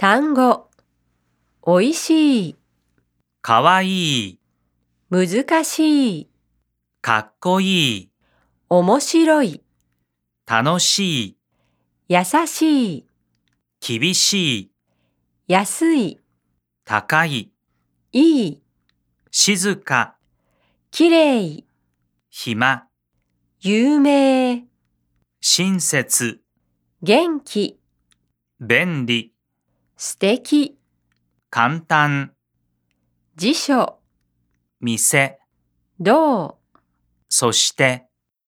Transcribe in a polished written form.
単語、おいしい、 かわいい、 難しい、 かっこいい、 面白い、 楽しい、 優しい、 厳しい、 安い、 高い、 いい、 静か、 きれい、 暇、 有名、 親切、 元気、 便利、 素敵、 簡単、 辞書、 店、 どう。 そして、